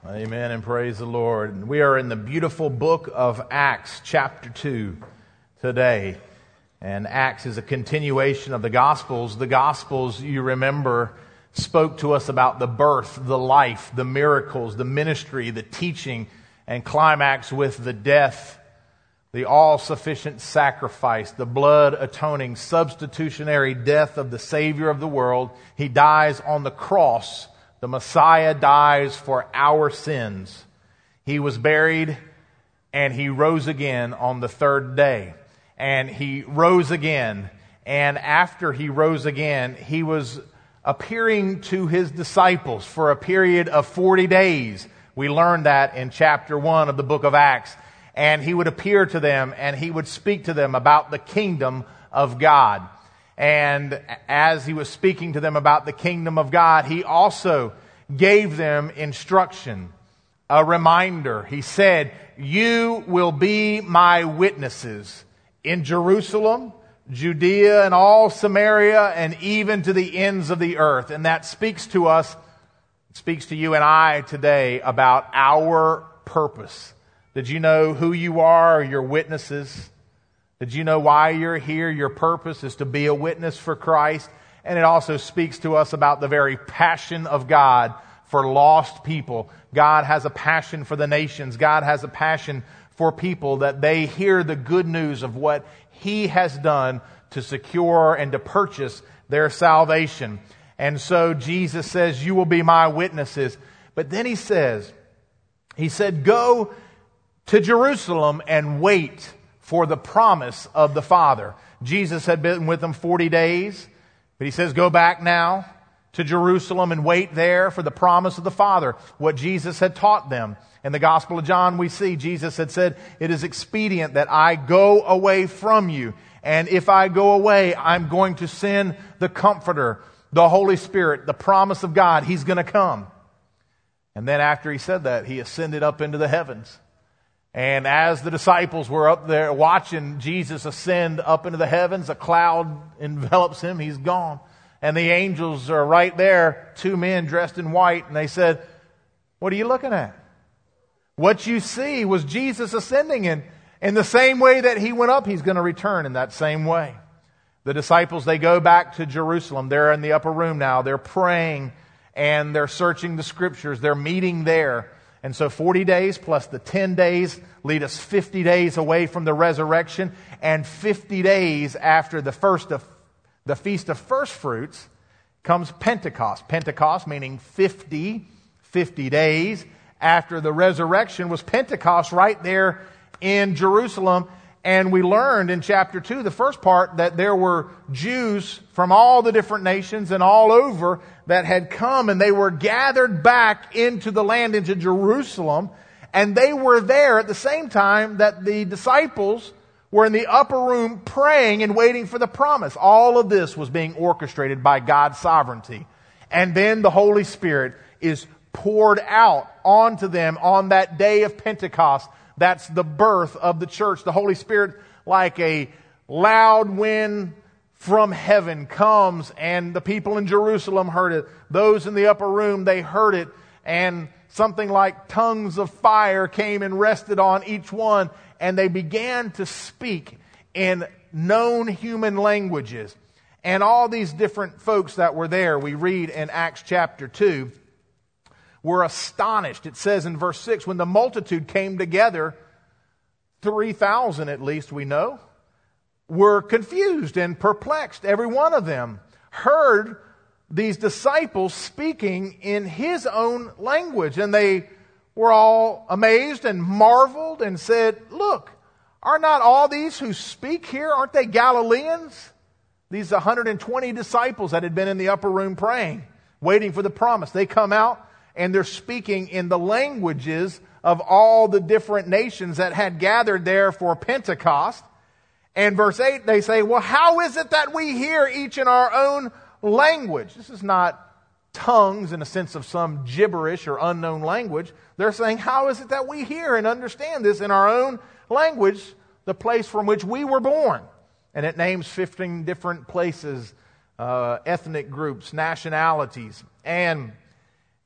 Amen and praise the Lord. We are in the beautiful book of Acts, chapter 2 today. And Acts is a continuation of the Gospels. The Gospels, you remember, spoke to us about the birth, the life, the miracles, the ministry, the teaching, and climax with the death, the all-sufficient sacrifice, the blood-atoning, substitutionary death of the Savior of the world. He dies on the cross. The Messiah dies for our sins. He was buried and He rose again on the third day. And He rose again. And after He rose again, He was appearing to His disciples for a period of 40 days. We learned that in chapter 1 of the book of Acts. And He would appear to them and He would speak to them about the kingdom of God. And as He was speaking to them about the kingdom of God, He also gave them instruction, a reminder. He said, "You will be my witnesses in Jerusalem, Judea, and all Samaria, and even to the ends of the earth." And that speaks to us, speaks to you and I today about our purpose. Did you know who you are, your witnesses? Did you know why you're here? Your purpose is to be a witness for Christ. And it also speaks to us about the very passion of God for lost people. God has a passion for the nations. God has a passion for people that they hear the good news of what He has done to secure and to purchase their salvation. And so Jesus says, "You will be my witnesses." But then He said, "Go to Jerusalem and wait for the promise of the Father." Jesus had been with them 40 days, but He says, "Go back now to Jerusalem and wait there for the promise of the Father." What Jesus had taught them. In the Gospel of John, we see Jesus had said, "It is expedient that I go away from you. And if I go away, I'm going to send the Comforter, the Holy Spirit, the promise of God. He's going to come." And then after He said that, He ascended up into the heavens. And as the disciples were up there watching Jesus ascend up into the heavens, a cloud envelops Him. He's gone. And the angels are right there, two men dressed in white. And they said, "What are you looking at?" What you see was Jesus ascending. And in the same way that He went up, He's going to return in that same way. The disciples, they go back to Jerusalem. They're in the upper room now. They're praying and they're searching the Scriptures. They're meeting there. And so 40 days plus the 10 days lead us 50 days away from the resurrection, and 50 days after the Feast of First Fruits comes Pentecost. Pentecost meaning 50 days after the resurrection was Pentecost right there in Jerusalem. And we learned in chapter 2, the first part, that there were Jews from all the different nations and all over that had come, and they were gathered back into the land, into Jerusalem. And they were there at the same time that the disciples were in the upper room praying and waiting for the promise. All of this was being orchestrated by God's sovereignty. And then the Holy Spirit is poured out onto them on that day of Pentecost. That's the birth of the church. The Holy Spirit, like a loud wind from heaven, comes, and the people in Jerusalem heard it. Those in the upper room, they heard it, and something like tongues of fire came and rested on each one, and they began to speak in known human languages. And all these different folks that were there, we read in Acts chapter 2, were astonished. It says in verse 6, when the multitude came together, 3,000 at least we know, were confused and perplexed. Every one of them heard these disciples speaking in his own language. And they were all amazed and marveled and said, "Look, are not all these who speak here, aren't they Galileans?" These 120 disciples that had been in the upper room praying, waiting for the promise. They come out and they're speaking in the languages of all the different nations that had gathered there for Pentecost. And verse 8, they say, "Well, how is it that we hear each in our own language?" This is not tongues in a sense of some gibberish or unknown language. They're saying, how is it that we hear and understand this in our own language, the place from which we were born? And it names 15 different places, ethnic groups, nationalities. And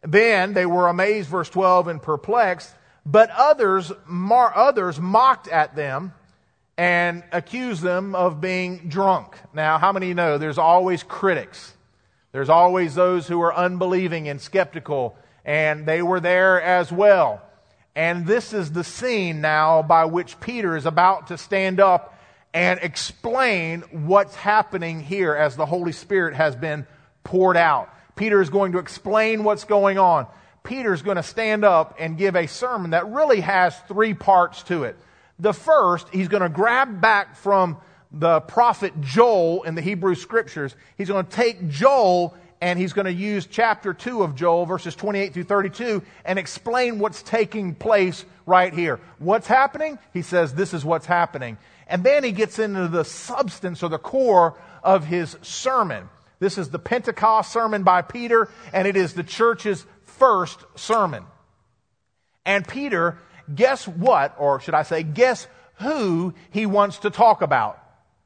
Then they were amazed, verse 12, and perplexed, but others mocked at them and accused them of being drunk. Now, how many know there's always critics? There's always those who are unbelieving and skeptical, and they were there as well. And this is the scene now by which Peter is about to stand up and explain what's happening here as the Holy Spirit has been poured out. Peter is going to explain what's going on. Peter's going to stand up and give a sermon that really has three parts to it. The first, he's going to grab back from the prophet Joel in the Hebrew Scriptures. He's going to take Joel and he's going to use chapter 2 of Joel, verses 28 through 32, and explain what's taking place right here. What's happening? He says this is what's happening. And then he gets into the substance or the core of his sermon. This is the Pentecost sermon by Peter, and it is the church's first sermon. And Peter, guess what, or should I say, guess who he wants to talk about?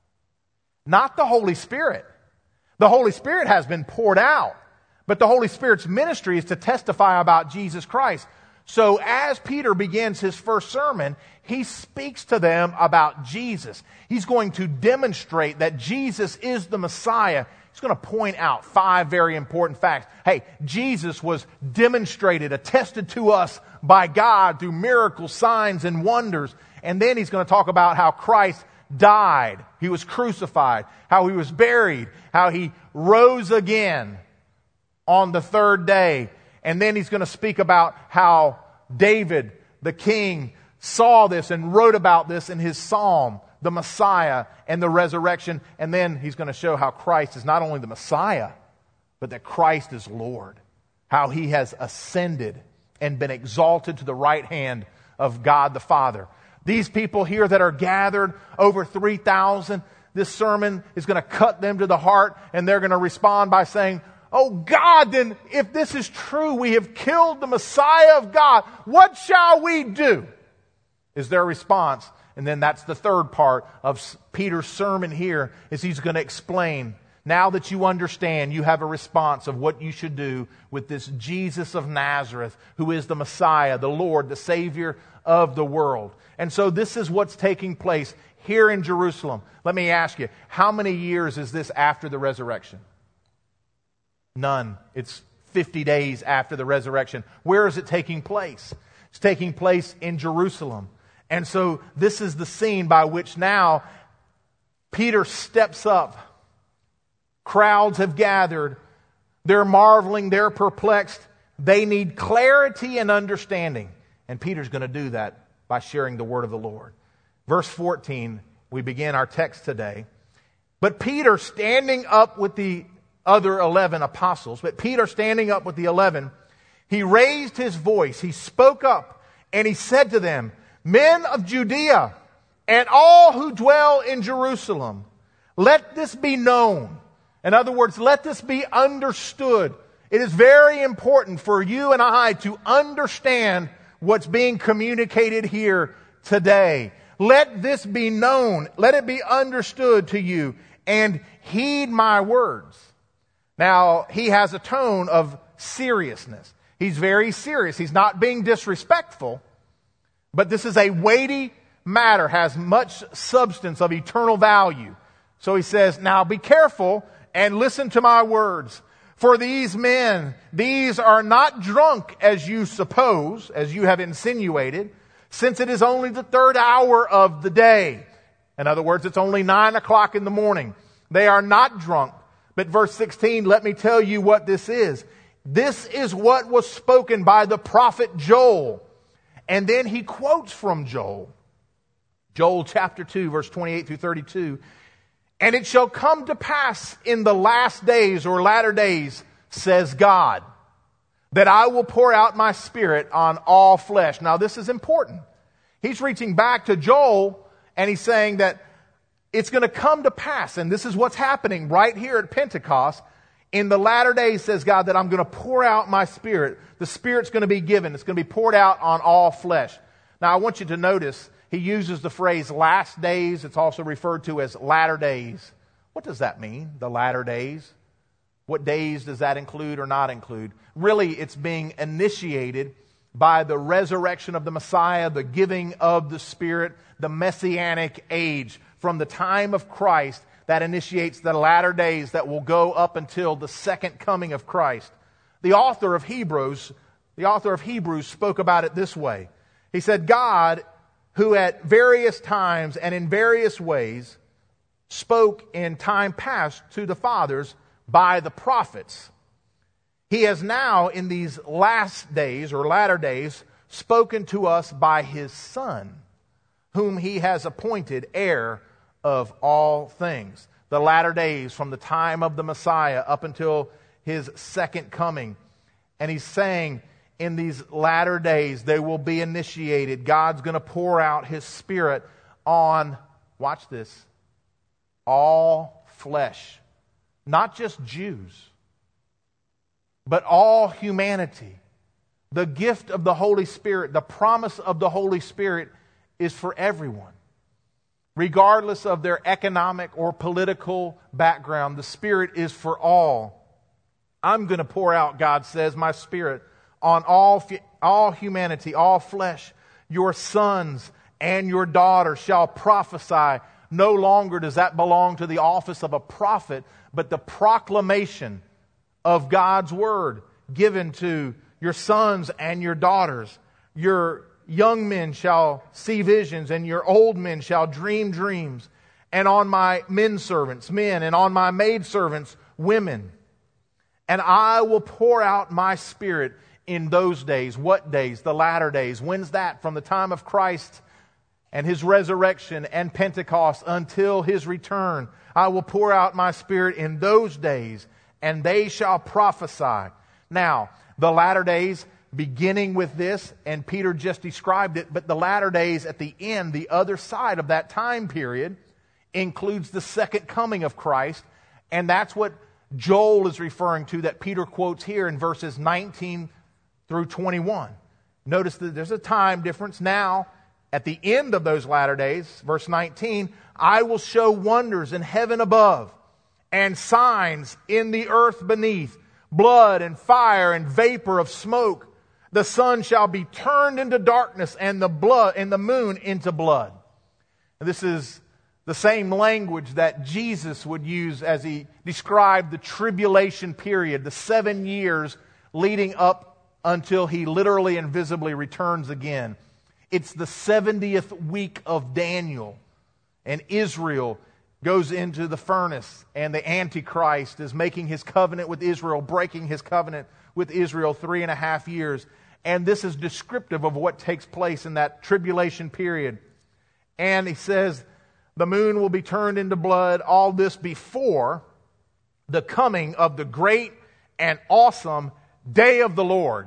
Not the Holy Spirit. The Holy Spirit has been poured out, but the Holy Spirit's ministry is to testify about Jesus Christ. So as Peter begins his first sermon, he speaks to them about Jesus. He's going to demonstrate that Jesus is the Messiah. He's going to point out 5 very important facts. Hey, Jesus was demonstrated, attested to us by God through miracles, signs, and wonders. And then he's going to talk about how Christ died. He was crucified. How he was buried. How he rose again on the 3rd day. And then he's going to speak about how David, the king, saw this and wrote about this in his psalm, the Messiah and the resurrection. And then he's going to show how Christ is not only the Messiah, but that Christ is Lord. How he has ascended and been exalted to the right hand of God the Father. These people here that are gathered, over 3,000, this sermon is going to cut them to the heart, and they're going to respond by saying, "Oh God, then if this is true, we have killed the Messiah of God. What shall we do?" is their response. And then that's the third part of Peter's sermon here, is he's going to explain, now that you understand, you have a response of what you should do with this Jesus of Nazareth, who is the Messiah, the Lord, the Savior of the world. And so this is what's taking place here in Jerusalem. Let me ask you, how many years is this after the resurrection? None. It's 50 days after the resurrection. Where is it taking place? It's taking place in Jerusalem. And so this is the scene by which now Peter steps up. Crowds have gathered. They're marveling. They're perplexed. They need clarity and understanding. And Peter's going to do that by sharing the word of the Lord. Verse 14, we begin our text today. But Peter, standing up with the other 11 apostles, he raised his voice. He spoke up and he said to them, "Men of Judea and all who dwell in Jerusalem, let this be known." In other words, let this be understood. It is very important for you and I to understand what's being communicated here today. Let this be known. Let it be understood to you, and heed my words. Now, he has a tone of seriousness. He's very serious. He's not being disrespectful, but this is a weighty matter, has much substance of eternal value. So he says, now be careful and listen to my words. For these men, these are not drunk as you suppose, as you have insinuated, since it is only the 3rd hour of the day. In other words, it's only 9 o'clock in the morning. They are not drunk. But verse 16, let me tell you what this is. This is what was spoken by the prophet Joel. And then he quotes from Joel. Joel chapter 2, verse 28 through 32. "And it shall come to pass in the last days," or latter days, says God, "that I will pour out my Spirit on all flesh." Now this is important. He's reaching back to Joel and he's saying that it's going to come to pass. And this is what's happening right here at Pentecost. In the latter days, says God, that I'm going to pour out my Spirit. The Spirit's going to be given. It's going to be poured out on all flesh. Now I want you to notice, he uses the phrase last days. It's also referred to as latter days. What does that mean, the latter days? What days does that include or not include? Really, it's being initiated by the resurrection of the Messiah, the giving of the Spirit, the Messianic age. From the time of Christ, that initiates the latter days that will go up until the second coming of Christ. The author of Hebrews spoke about it this way. He said, God, who at various times and in various ways spoke in time past to the fathers by the prophets, He has now in these last days or latter days spoken to us by His Son, whom He has appointed heir of all things. The latter days from the time of the Messiah up until His second coming. And He's saying in these latter days they will be initiated. God's going to pour out His Spirit on, watch this, all flesh. Not just Jews, but all humanity. The gift of the Holy Spirit, the promise of the Holy Spirit is for everyone. Regardless of their economic or political background, the Spirit is for all. I'm going to pour out, God says, my Spirit on all humanity, all flesh. Your sons and your daughters shall prophesy. No longer does that belong to the office of a prophet, but the proclamation of God's Word given to your sons and your daughters. Your young men shall see visions, and your old men shall dream dreams. And on my men servants, men, and on my maidservants, women. And I will pour out my Spirit in those days. What days? The latter days. When's that? From the time of Christ and His resurrection and Pentecost until His return. I will pour out my Spirit in those days, and they shall prophesy. Now, the latter days, beginning with this, and Peter just described it, but the latter days at the end, the other side of that time period, includes the second coming of Christ, and that's what Joel is referring to that Peter quotes here in verses 19 through 21. Notice that there's a time difference now. At the end of those latter days, verse 19, I will show wonders in heaven above and signs in the earth beneath, blood and fire and vapor of smoke. The sun shall be turned into darkness and the moon into blood. And this is the same language that Jesus would use as He described the tribulation period, the 7 years leading up until He literally and visibly returns again. It's the 70th week of Daniel, and Israel goes into the furnace, and the Antichrist is making his covenant with Israel, breaking his covenant with Israel 3.5 years. And this is descriptive of what takes place in that tribulation period. And he says, the moon will be turned into blood, all this before the coming of the great and awesome day of the Lord.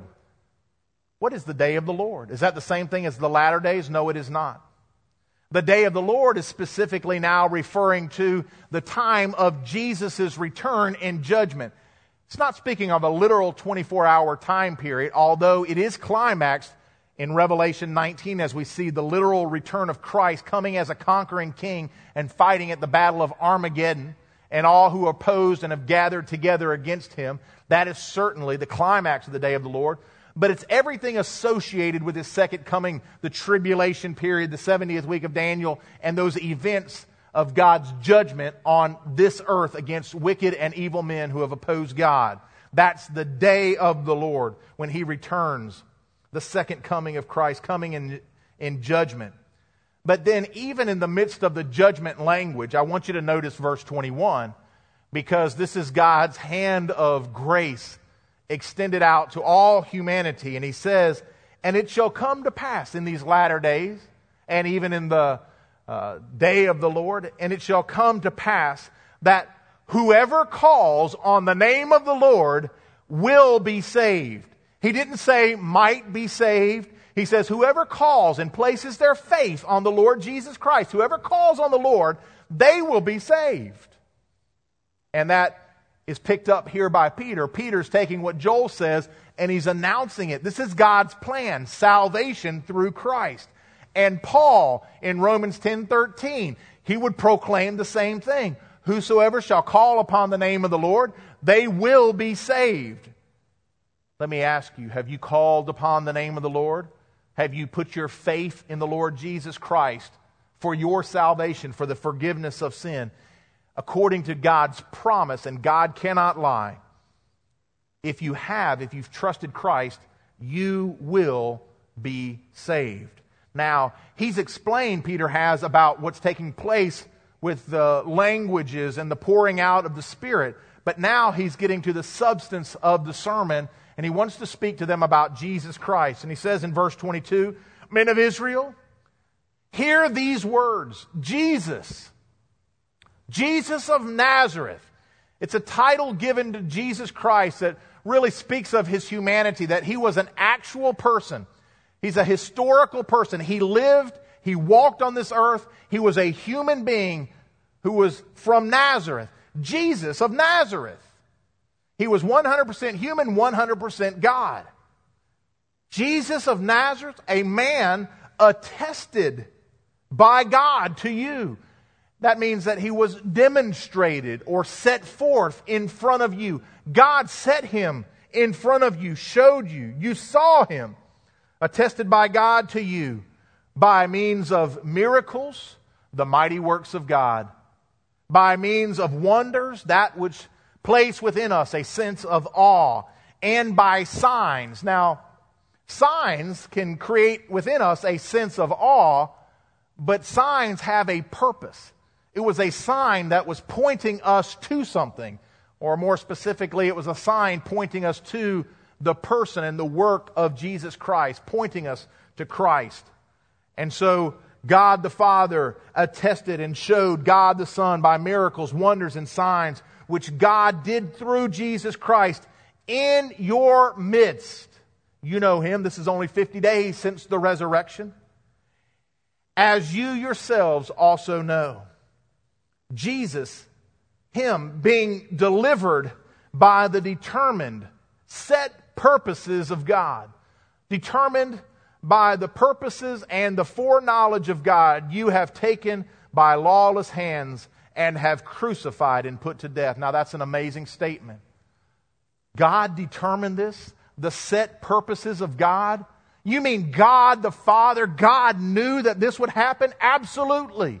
What is the day of the Lord? Is that the same thing as the latter days? No, it is not. The day of the Lord is specifically now referring to the time of Jesus' return in judgment. It's not speaking of a literal 24-hour time period, although it is climaxed in Revelation 19 as we see the literal return of Christ coming as a conquering king and fighting at the battle of Armageddon, and all who opposed and have gathered together against Him. That is certainly the climax of the day of the Lord. But it's everything associated with His second coming, the tribulation period, the 70th week of Daniel, and those events of God's judgment on this earth against wicked and evil men who have opposed God. That's the day of the Lord when He returns, the second coming of Christ, coming in judgment. But then even in the midst of the judgment language, I want you to notice verse 21, because this is God's hand of grace extended out to all humanity. And He says, and it shall come to pass in these latter days, and even in the day of the Lord, and it shall come to pass that whoever calls on the name of the Lord will be saved. He didn't say might be saved. He says whoever calls and places their faith on the Lord Jesus Christ, whoever calls on the Lord, they will be saved. And that is picked up here by Peter. Peter's taking what Joel says and he's announcing it. This is God's plan, salvation through Christ. And Paul in Romans 10:13, he would proclaim the same thing. Whosoever shall call upon the name of the Lord, They will be saved. Let me ask you, have you called upon the name of the Lord? Have you put your faith in the Lord Jesus Christ for your salvation, for the forgiveness of sin, according to God's promise? And God cannot lie. If you've trusted Christ, you will be saved. Now, he's explained, Peter has, about what's taking place with the languages and the pouring out of the Spirit. But now he's getting to the substance of the sermon, and he wants to speak to them about Jesus Christ. And he says in verse 22, "Men of Israel, hear these words, Jesus of Nazareth." It's a title given to Jesus Christ that really speaks of his humanity, that he was an actual person. He's a historical person. He lived, he walked on this earth. He was a human being who was from Nazareth. Jesus of Nazareth. He was 100% human, 100% God. Jesus of Nazareth, a man attested by God to you. That means that he was demonstrated or set forth in front of you. God set him in front of you, showed you. You saw him. Attested by God to you by means of miracles, the mighty works of God. By means of wonders, that which place within us a sense of awe. And by signs. Now, signs can create within us a sense of awe, but signs have a purpose. It was a sign that was pointing us to something. Or more specifically, it was a sign pointing us to the person and the work of Jesus Christ, pointing us to Christ. And so God the Father attested and showed God the Son by miracles, wonders, and signs, which God did through Jesus Christ in your midst. You know him. This is only 50 days since the resurrection. As you yourselves also know. Jesus, him being delivered by the determined, set purposes of God. Determined by the purposes and the foreknowledge of God, you have taken by lawless hands and have crucified and put to death. Now that's an amazing statement. God determined this? The set purposes of God? You mean God the Father, God knew that this would happen? Absolutely.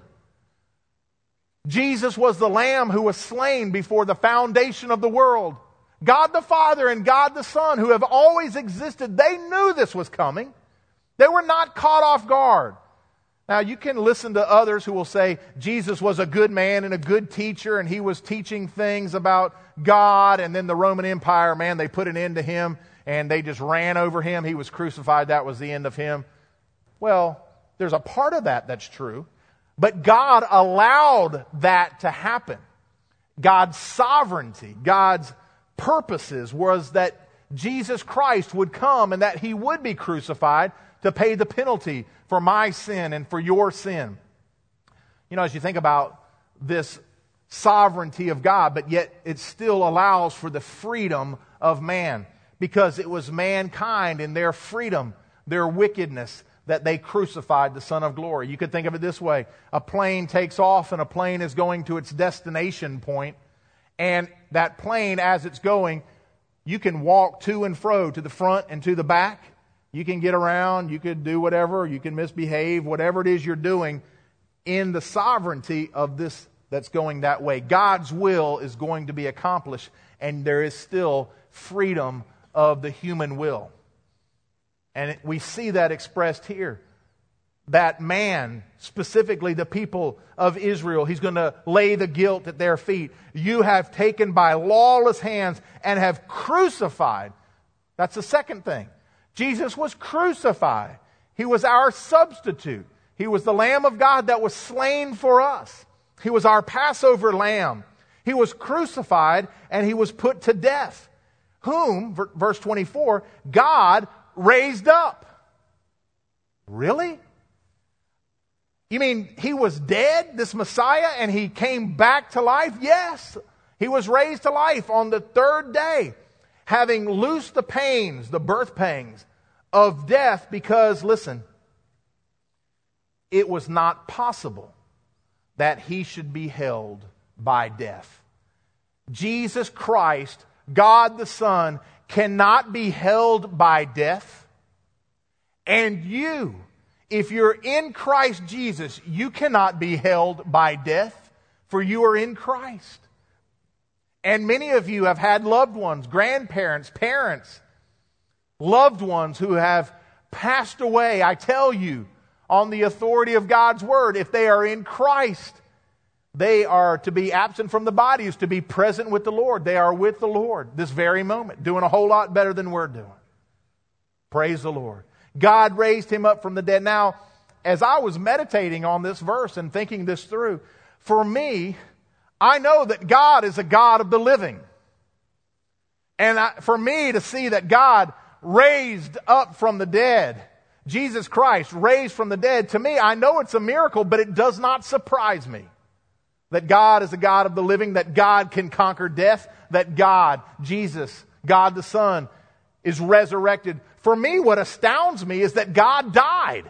Jesus was the Lamb who was slain before the foundation of the world. God the Father and God the Son, who have always existed, they knew this was coming. They were not caught off guard. Now, you can listen to others who will say Jesus was a good man and a good teacher, and he was teaching things about God, and then the Roman Empire, man, they put an end to him, and they just ran over him. He was crucified. That was the end of him. Well, there's a part of that that's true. But God allowed that to happen. God's sovereignty, God's purposes was that Jesus Christ would come and that he would be crucified to pay the penalty for my sin and for your sin. You know, as you think about this sovereignty of God, but yet it still allows for the freedom of man, because it was mankind in their freedom, their wickedness, that they crucified the Son of Glory. You could think of it this way. A plane takes off and a plane is going to its destination point. And that plane, as it's going, you can walk to and fro, to the front and to the back. You can get around, you could do whatever, you can misbehave, whatever it is you're doing in the sovereignty of this that's going that way. God's will is going to be accomplished, and there is still freedom of the human will. And we see that expressed here. That man, specifically the people of Israel, he's going to lay the guilt at their feet. You have taken by lawless hands and have crucified. That's the second thing. Jesus was crucified. He was our substitute. He was the Lamb of God that was slain for us. He was our Passover lamb. He was crucified and he was put to death. Whom, verse 24, God raised up. Really? You mean he was dead, this Messiah, and he came back to life? Yes. He was raised to life on the third day, having loosed the pains, the birth pangs of death, because, listen, it was not possible that he should be held by death. Jesus Christ, God the Son, cannot be held by death. And you, if you're in Christ Jesus, you cannot be held by death, for you are in Christ. And many of you have had loved ones, grandparents, parents, loved ones who have passed away. I tell you, on the authority of God's Word, if they are in Christ, they are to be absent from the body, is to be present with the Lord. They are with the Lord this very moment, doing a whole lot better than we're doing. Praise the Lord. God raised him up from the dead. Now, as I was meditating on this verse and thinking this through, for me, I know that God is a God of the living. And for me to see that God raised up from the dead, Jesus Christ raised from the dead, to me, I know it's a miracle, but it does not surprise me. That God is a God of the living, that God can conquer death, that God, Jesus, God the Son, is resurrected. For me, what astounds me is that God died.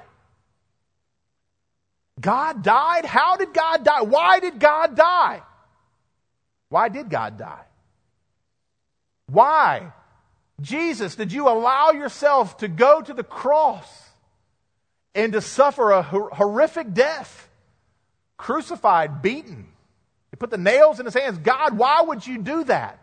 God died? How did God die? Why did God die? Why did God die? Why? Jesus, did you allow yourself to go to the cross and to suffer a horrific death? Crucified, beaten. He put the nails in his hands. God, why would you do that?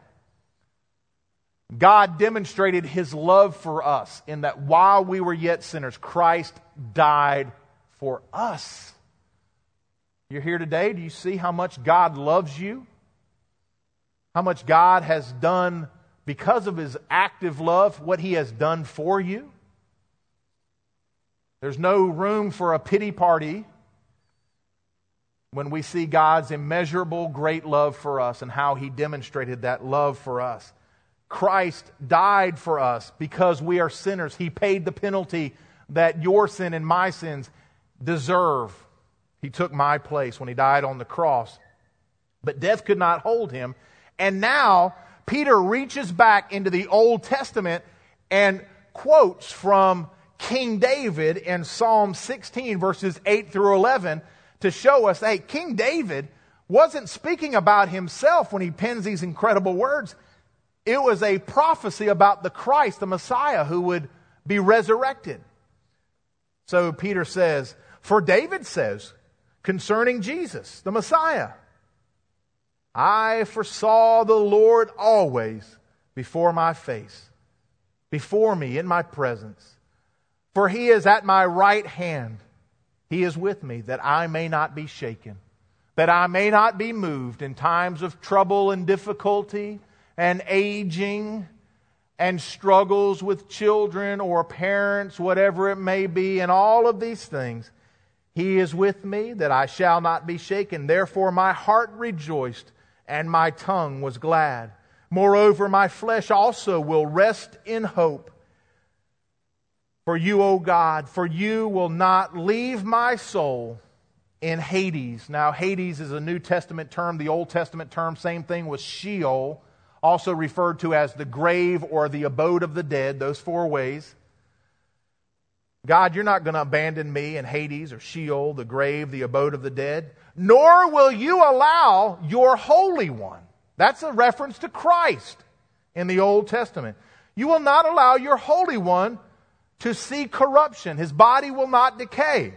God demonstrated his love for us in that while we were yet sinners, Christ died for us. You're here today. Do you see how much God loves you? How much God has done because of his active love, what he has done for you? There's no room for a pity party when we see God's immeasurable great love for us and how he demonstrated that love for us. Christ died for us because we are sinners. He paid the penalty that your sin and my sins deserve. He took my place when he died on the cross. But death could not hold him. And now Peter reaches back into the Old Testament and quotes from King David in Psalm 16 verses 8 through 11 to show us, hey, King David wasn't speaking about himself when he pens these incredible words. It was a prophecy about the Christ, the Messiah, who would be resurrected. So Peter says, for David says concerning Jesus, the Messiah, I foresaw the Lord always before my face, before me in my presence. For he is at my right hand. He is with me, that I may not be shaken, that I may not be moved in times of trouble and difficulty and aging and struggles with children or parents, whatever it may be, and all of these things. He is with me, that I shall not be shaken. Therefore my heart rejoiced, and my tongue was glad. Moreover, my flesh also will rest in hope. For you, O God, for you will not leave my soul in Hades. Now, Hades is a New Testament term. The Old Testament term, same thing, was Sheol, also referred to as the grave or the abode of the dead, those four ways. God, you're not going to abandon me in Hades or Sheol, the grave, the abode of the dead, nor will you allow your Holy One. That's a reference to Christ in the Old Testament. You will not allow your Holy One to see corruption. His body will not decay.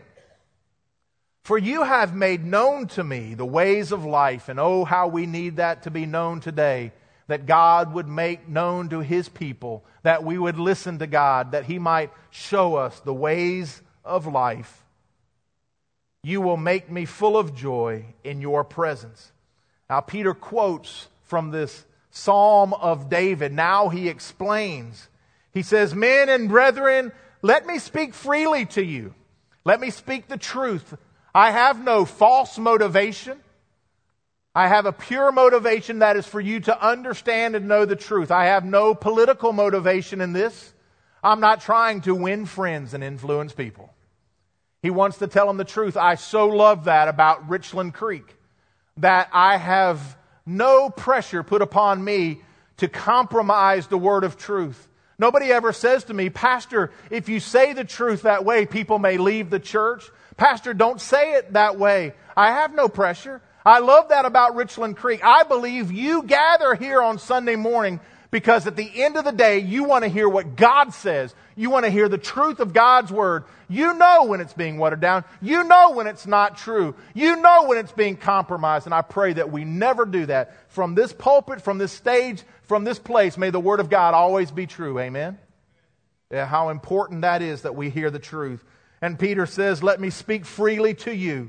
For you have made known to me the ways of life, and oh, how we need that to be known today, that God would make known to his people, that we would listen to God, that he might show us the ways of life. You will make me full of joy in your presence. Now, Peter quotes from this Psalm of David. Now he explains. He says, men and brethren, let me speak freely to you. Let me speak the truth. I have no false motivation. I have a pure motivation that is for you to understand and know the truth. I have no political motivation in this. I'm not trying to win friends and influence people. He wants to tell them the truth. I so love that about Richland Creek, that I have no pressure put upon me to compromise the word of truth. Nobody ever says to me, Pastor, if you say the truth that way, people may leave the church. Pastor, don't say it that way. I have no pressure. I love that about Richland Creek. I believe you gather here on Sunday morning because at the end of the day, you want to hear what God says. You want to hear the truth of God's Word. You know when it's being watered down. You know when it's not true. You know when it's being compromised. And I pray that we never do that. From this pulpit, from this stage, from this place, may the Word of God always be true. Amen? Yeah, how important that is that we hear the truth. And Peter says, let me speak freely to you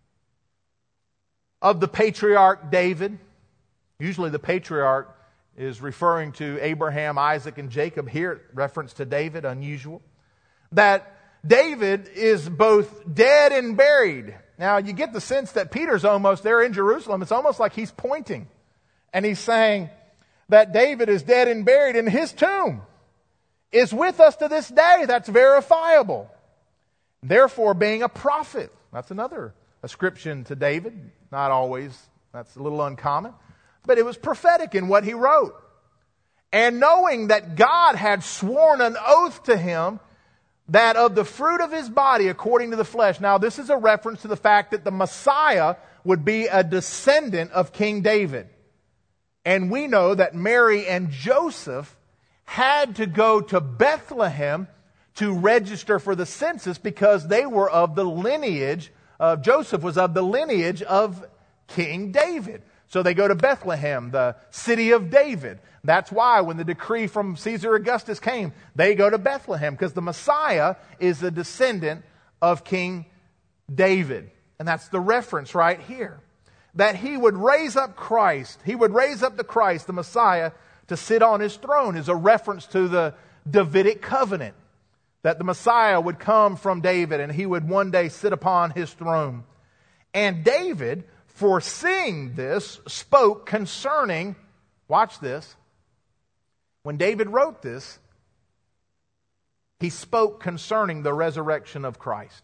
of the patriarch David. Usually the patriarch is referring to Abraham, Isaac, and Jacob. Here, reference to David, unusual. That David is both dead and buried. Now, you get the sense that Peter's almost there in Jerusalem. It's almost like he's pointing. And he's saying that David is dead and buried, and his tomb is with us to this day. That's verifiable. Therefore, being a prophet. That's another ascription to David. Not always. That's a little uncommon. But it was prophetic in what he wrote. And knowing that God had sworn an oath to him that of the fruit of his body according to the flesh. Now this is a reference to the fact that the Messiah would be a descendant of King David. And we know that Mary and Joseph had to go to Bethlehem to register for the census because they were of the lineage of Joseph was of the lineage of King David. So they go to Bethlehem, the city of David. That's why when the decree from Caesar Augustus came, they go to Bethlehem because the Messiah is a descendant of King David. And that's the reference right here. That he would raise up Christ, he would raise up the Christ, the Messiah, to sit on his throne is a reference to the Davidic covenant. That the Messiah would come from David and he would one day sit upon his throne. And David, foreseeing this, spoke concerning, watch this, when David wrote this, he spoke concerning the resurrection of Christ.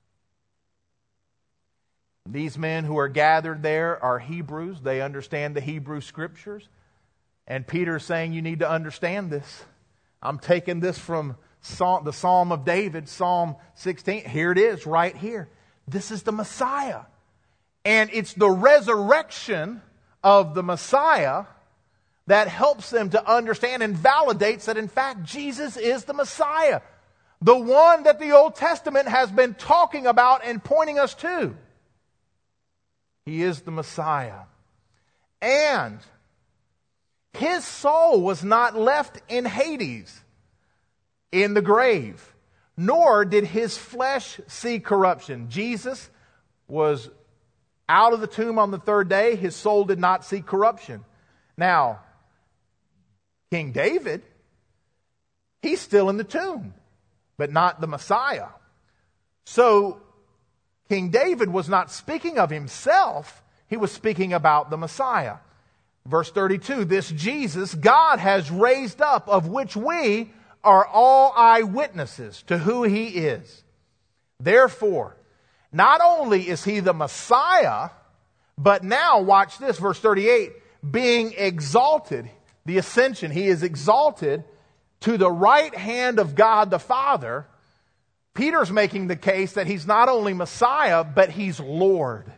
These men who are gathered there are Hebrews. They understand the Hebrew Scriptures. And Peter's saying, you need to understand this. I'm taking this from the Psalm of David, Psalm 16. Here it is, right here. This is the Messiah. And it's the resurrection of the Messiah that helps them to understand and validates that in fact Jesus is the Messiah. The one that the Old Testament has been talking about and pointing us to. He is the Messiah. And his soul was not left in Hades, in the grave, nor did his flesh see corruption. Jesus was out of the tomb on the third day. His soul did not see corruption. Now, King David, he's still in the tomb, but not the Messiah. So, King David was not speaking of himself. He was speaking about the Messiah. Verse 32, this Jesus God has raised up, of which we are all eyewitnesses to who he is. Therefore, not only is he the Messiah, but now, watch this, verse 38, being exalted, the ascension, he is exalted to the right hand of God the Father. Peter's making the case that he's not only Messiah, but he's Lord.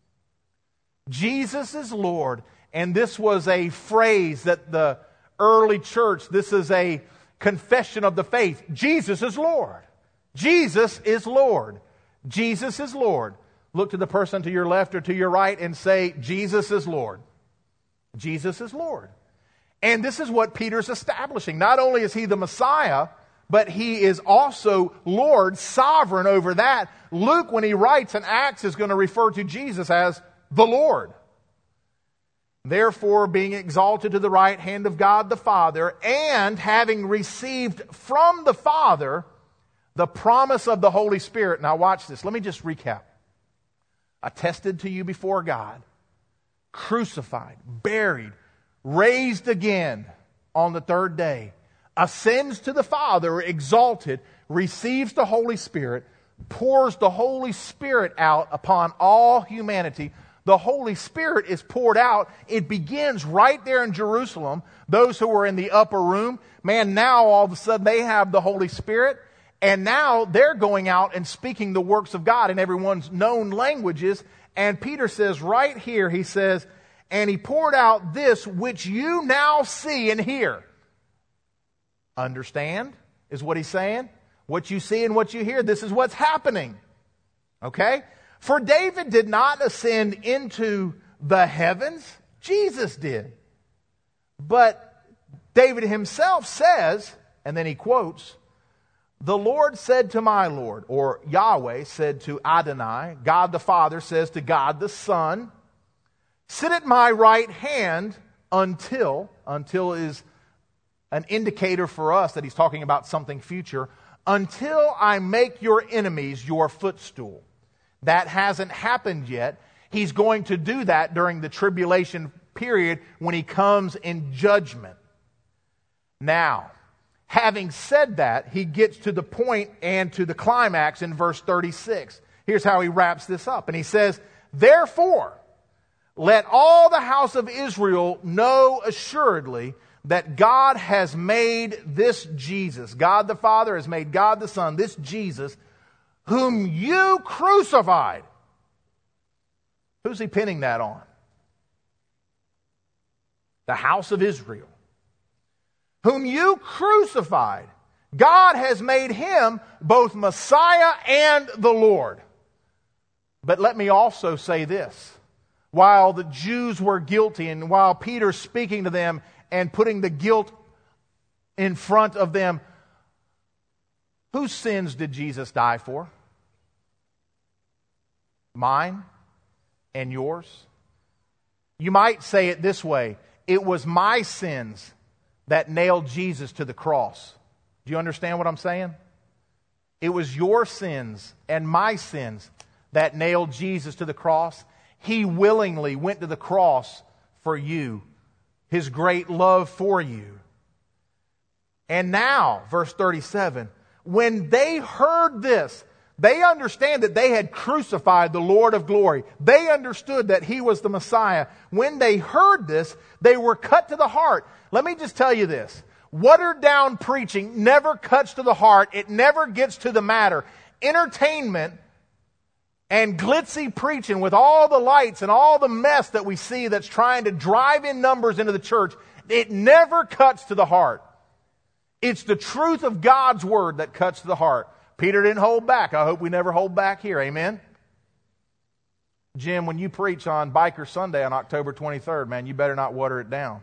Jesus is Lord. And this was a phrase that the early church, this is a confession of the faith. Jesus is Lord. Jesus is Lord. Jesus is Lord. Look to the person to your left or to your right and say, Jesus is Lord. Jesus is Lord. And this is what Peter's establishing. Not only is he the Messiah, but he is also Lord, sovereign over that. Luke, when he writes in Acts, is going to refer to Jesus as the Lord. Therefore, being exalted to the right hand of God the Father, and having received from the Father the promise of the Holy Spirit. Now watch this. Let me just recap. Attested to you before God, crucified, buried, raised again on the third day, ascends to the Father, exalted, receives the Holy Spirit, pours the Holy Spirit out upon all humanity. The Holy Spirit is poured out. It begins right there in Jerusalem. Those who were in the upper room, man, now all of a sudden they have the Holy Spirit. And now they're going out and speaking the works of God in everyone's known languages And Peter says right here, he says, and he poured out this which you now see and hear. Understand is what he's saying. What you see and what you hear, this is what's happening. Okay? For David did not ascend into the heavens. Jesus did. But David himself says, and then he quotes, the Lord said to my Lord, or Yahweh said to Adonai, God the Father says to God the Son, sit at my right hand until is an indicator for us that he's talking about something future, until I make your enemies your footstool. That hasn't happened yet. He's going to do that during the tribulation period when he comes in judgment. Now, having said that, he gets to the point and to the climax in verse 36. Here's how he wraps this up. And he says, therefore, let all the house of Israel know assuredly that God has made this Jesus, God the Father has made God the Son, this Jesus, whom you crucified. Who's he pinning that on? The house of Israel. Whom you crucified. God has made him both Messiah and the Lord. But let me also say this. While the Jews were guilty and while Peter's speaking to them and putting the guilt in front of them, whose sins did Jesus die for? Mine and yours. You might say it this way. It was my sins that nailed Jesus to the cross. Do you understand what I'm saying? It was your sins and my sins that nailed Jesus to the cross. He willingly went to the cross for you. His great love for you. And now, verse 37, when they heard this, they understand that they had crucified the Lord of glory. They understood that he was the Messiah. When they heard this, they were cut to the heart. Let me just tell you this. Watered down preaching never cuts to the heart. It never gets to the matter. Entertainment and glitzy preaching with all the lights and all the mess that we see that's trying to drive in numbers into the church, it never cuts to the heart. It's the truth of God's word that cuts to the heart. Peter didn't hold back. I hope we never hold back here. Amen? Jim, when you preach on Biker Sunday on October 23rd, man, you better not water it down.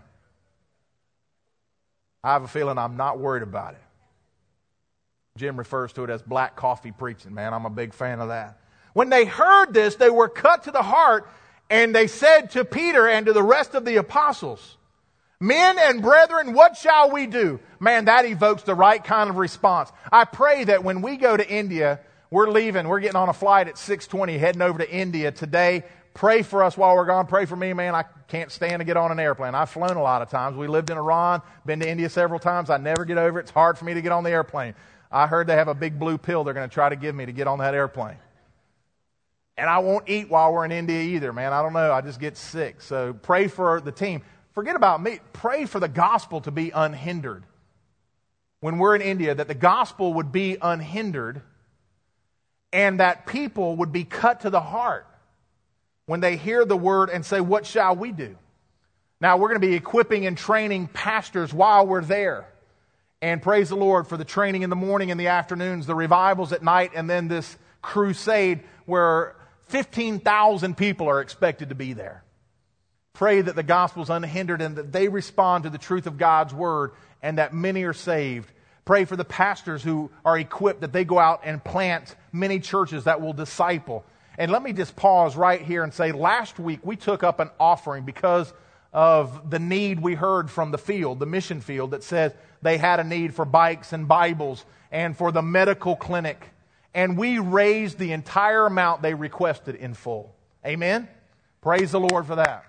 I have a feeling I'm not worried about it. Jim refers to it as black coffee preaching, man. I'm a big fan of that. When they heard this, they were cut to the heart, and they said to Peter and to the rest of the apostles, men and brethren, what shall we do? Man, that evokes the right kind of response. I pray that when we go to India, we're leaving, we're getting on a flight at 6:20, heading over to India today. Pray for us while we're gone. Pray for me, man. I can't stand to get on an airplane. I've flown a lot of times. We lived in Iran, been to India several times. I never get over it. It's hard for me to get on the airplane. I heard they have a big blue pill they're going to try to give me to get on that airplane. And I won't eat while we're in India either, man. I don't know. I just get sick. So pray for the team. Forget about me. Pray for the gospel to be unhindered. When we're in India, that the gospel would be unhindered and that people would be cut to the heart when they hear the word and say, what shall we do? Now, we're going to be equipping and training pastors while we're there. And praise the Lord for the training in the morning and the afternoons, the revivals at night, and then this crusade where 15,000 people are expected to be there. Pray that the gospel is unhindered and that they respond to the truth of God's word and that many are saved. Pray for the pastors who are equipped that they go out and plant many churches that will disciple. And let me just pause right here and say, last week we took up an offering because of the need we heard from the field, the mission field, that said they had a need for bikes and Bibles and for the medical clinic. And we raised the entire amount they requested in full. Amen? Praise the Lord for that.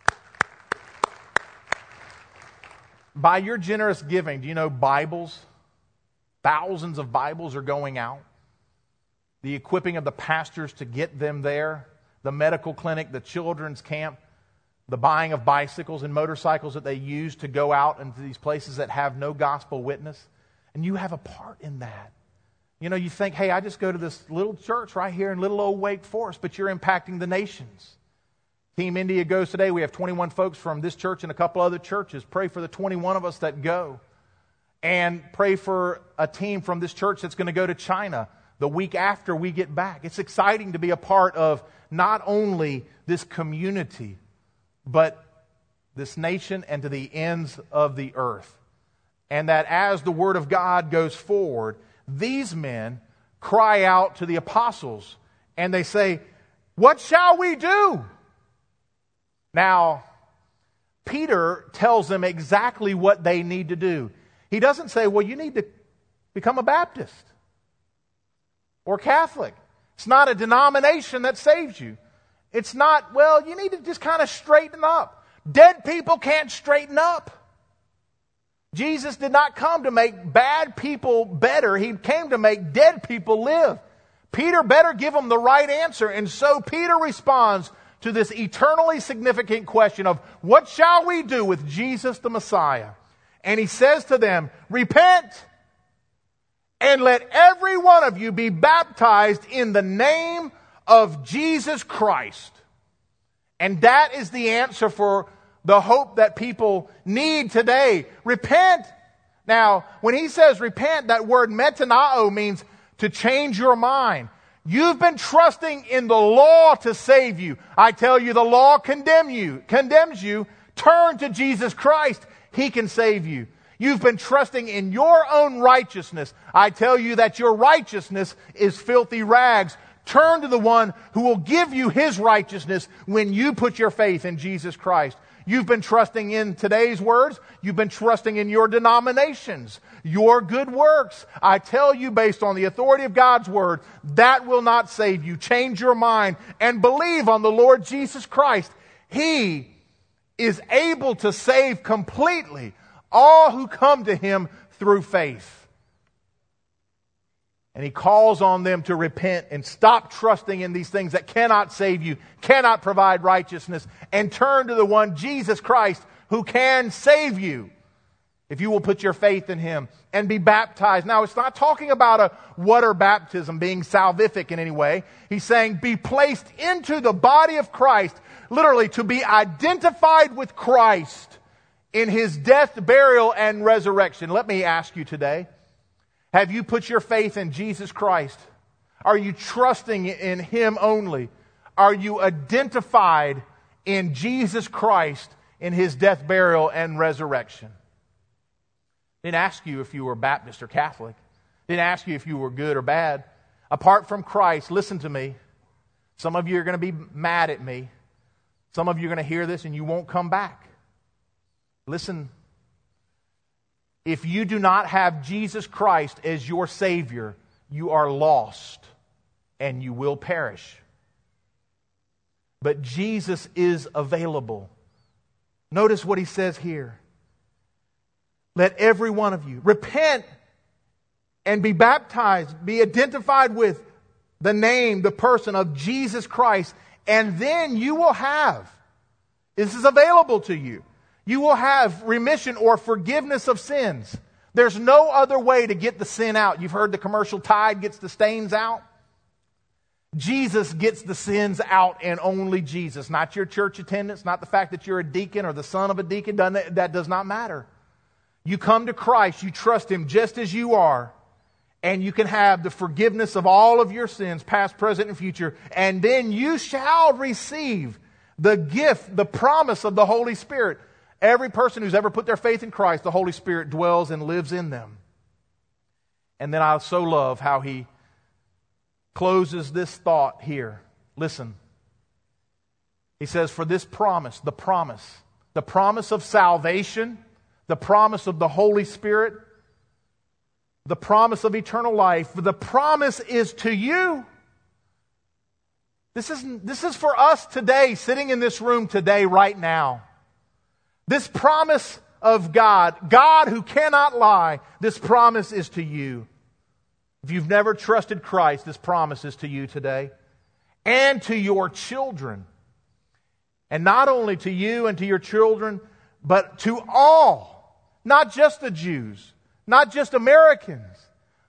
By your generous giving, do you know Bibles? Thousands of Bibles are going out. The equipping of the pastors to get them there, the medical clinic, the children's camp, the buying of bicycles and motorcycles that they use to go out into these places that have no gospel witness. And you have a part in that. You know, you think, hey, I just go to this little church right here in little old Wake Forest, but you're impacting the nations. Team India goes today. We have 21 folks from this church and a couple other churches. Pray for the 21 of us that go. And pray for a team from this church that's going to go to China the week after we get back. It's exciting to be a part of not only this community, but this nation and to the ends of the earth. And that as the Word of God goes forward, these men cry out to the apostles and they say, "What shall we do?" Now, Peter tells them exactly what they need to do. He doesn't say, well, you need to become a Baptist or Catholic. It's not a denomination that saves you. It's not, well, you need to just kind of straighten up. Dead people can't straighten up. Jesus did not come to make bad people better. He came to make dead people live. Peter better give them the right answer. And so Peter responds to this eternally significant question of what shall we do with Jesus the Messiah? And he says to them, repent and let every one of you be baptized in the name of Jesus Christ. And that is the answer for the hope that people need today. Repent. Now, when he says repent, that word metanao means to change your mind. You've been trusting in the law to save you. I tell you, the law condemns you. Turn to Jesus Christ. He can save you. You've been trusting in your own righteousness. I tell you that your righteousness is filthy rags. Turn to the one who will give you His righteousness when you put your faith in Jesus Christ. You've been trusting in today's words. You've been trusting in your denominations, your good works. I tell you, based on the authority of God's Word, that will not save you. Change your mind and believe on the Lord Jesus Christ. He is able to save completely all who come to Him through faith. And He calls on them to repent and stop trusting in these things that cannot save you, cannot provide righteousness, and turn to the one, Jesus Christ, who can save you if you will put your faith in Him and be baptized. Now, it's not talking about a water baptism being salvific in any way. He's saying be placed into the body of Christ, literally to be identified with Christ in His death, burial, and resurrection. Let me ask you today, have you put your faith in Jesus Christ? Are you trusting in Him only? Are you identified in Jesus Christ in His death, burial, and resurrection? Didn't ask you if you were Baptist or Catholic. Didn't ask you if you were good or bad. Apart from Christ, listen to me. Some of you are going to be mad at me. Some of you are going to hear this and you won't come back. Listen. If you do not have Jesus Christ as your Savior, you are lost and you will perish. But Jesus is available. Notice what He says here. Let every one of you repent and be baptized, be identified with the name, the person of Jesus Christ, and then you will have, this is available to you, you will have remission or forgiveness of sins. There's no other way to get the sin out. You've heard the commercial, Tide gets the stains out. Jesus gets the sins out, and only Jesus. Not your church attendance, not the fact that you're a deacon or the son of a deacon. That does not matter. You come to Christ, you trust Him just as you are, and you can have the forgiveness of all of your sins, past, present, and future, and then you shall receive the gift, the promise of the Holy Spirit. Every person who's ever put their faith in Christ, the Holy Spirit dwells and lives in them. And then I so love how he closes this thought here. Listen. He says, for this promise, the promise of salvation, the promise of the Holy Spirit, the promise of eternal life, the promise is to you. This is for us today, sitting in this room today, right now. This promise of God who cannot lie, this promise is to you. If you've never trusted Christ, this promise is to you today and to your children. And not only to you and to your children, but to all, not just the Jews, not just Americans,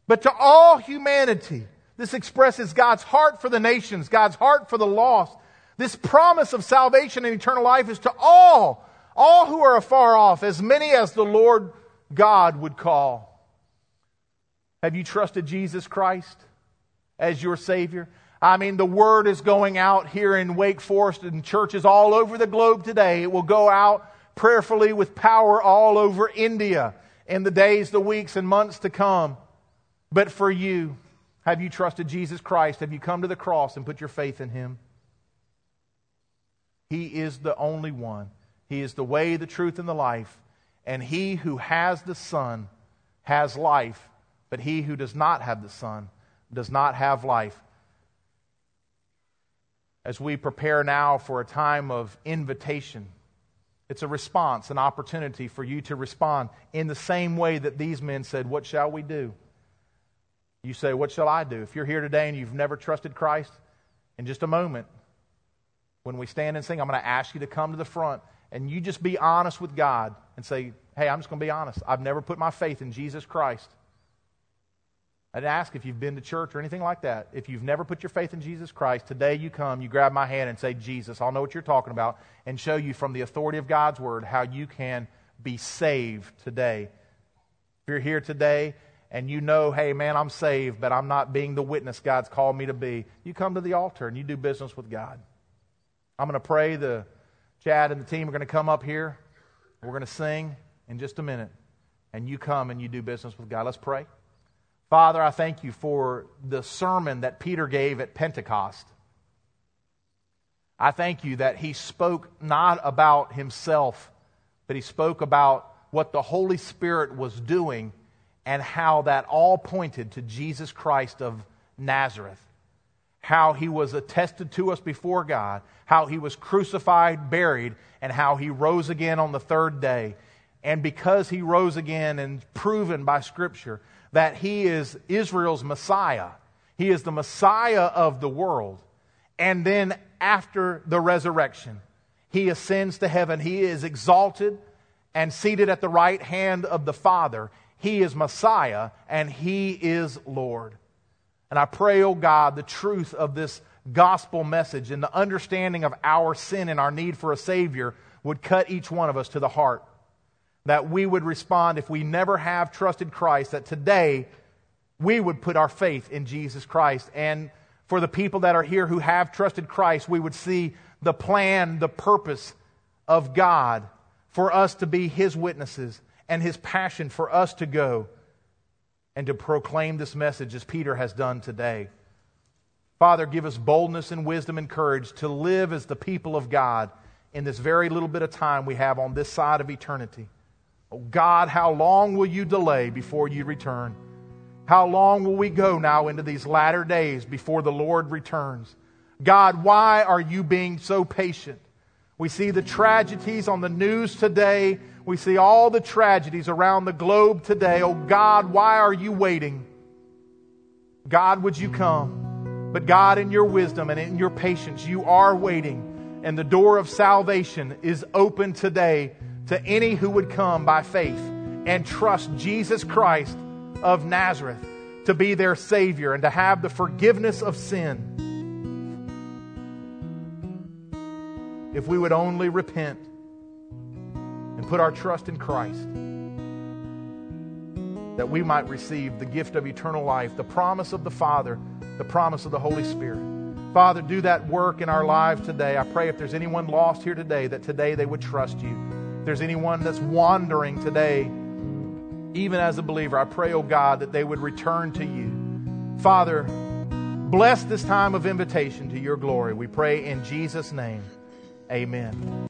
but to all humanity. This expresses God's heart for the nations, God's heart for the lost. This promise of salvation and eternal life is to all who are afar off, as many as the Lord God would call. Have you trusted Jesus Christ as your Savior? I mean, the word is going out here in Wake Forest and churches all over the globe today. It will go out prayerfully with power all over India in the days, the weeks, and months to come. But for you, have you trusted Jesus Christ? Have you come to the cross and put your faith in Him? He is the only one. He is the way, the truth, and the life. And he who has the Son has life, but he who does not have the Son does not have life. As we prepare now for a time of invitation, it's a response, an opportunity for you to respond in the same way that these men said, "What shall we do?" You say, "What shall I do?" If you're here today and you've never trusted Christ, in just a moment, when we stand and sing, I'm going to ask you to come to the front and you just be honest with God and say, "Hey, I'm just going to be honest. I've never put my faith in Jesus Christ." I'd ask if you've been to church or anything like that. If you've never put your faith in Jesus Christ, today you come, you grab my hand and say, "Jesus, I'll know what you're talking about," and show you from the authority of God's Word how you can be saved today. If you're here today and you know, "Hey man, I'm saved, but I'm not being the witness God's called me to be," you come to the altar and you do business with God. I'm going to pray. Chad and the team are going to come up here. We're going to sing in just a minute. And you come and you do business with God. Let's pray. Father, I thank you for the sermon that Peter gave at Pentecost. I thank you that he spoke not about himself, but he spoke about what the Holy Spirit was doing and how that all pointed to Jesus Christ of Nazareth. How he was attested to us before God, how he was crucified, buried, and how he rose again on the third day. And because he rose again and proven by Scripture that he is Israel's Messiah, he is the Messiah of the world. And then after the resurrection, he ascends to heaven. He is exalted and seated at the right hand of the Father. He is Messiah and he is Lord. And I pray, oh God, the truth of this gospel message and the understanding of our sin and our need for a Savior would cut each one of us to the heart. That we would respond, if we never have trusted Christ, that today we would put our faith in Jesus Christ. And for the people that are here who have trusted Christ, we would see the plan, the purpose of God for us to be His witnesses and His passion for us to go and to proclaim this message as Peter has done today. Father, give us boldness and wisdom and courage to live as the people of God in this very little bit of time we have on this side of eternity. Oh God, how long will you delay before you return? How long will we go now into these latter days before the Lord returns? God, why are you being so patient? We see the tragedies on the news today. We see all the tragedies around the globe today. Oh God, why are you waiting? God, would you come? But God, in your wisdom and in your patience, you are waiting. And the door of salvation is open today to any who would come by faith and trust Jesus Christ of Nazareth to be their Savior and to have the forgiveness of sin. If we would only repent and put our trust in Christ, that we might receive the gift of eternal life, the promise of the Father, the promise of the Holy Spirit. Father, do that work in our lives today. I pray if there's anyone lost here today, that today they would trust you. If there's anyone that's wandering today, even as a believer, I pray, oh God, that they would return to you. Father, bless this time of invitation to your glory. We pray in Jesus' name. Amen.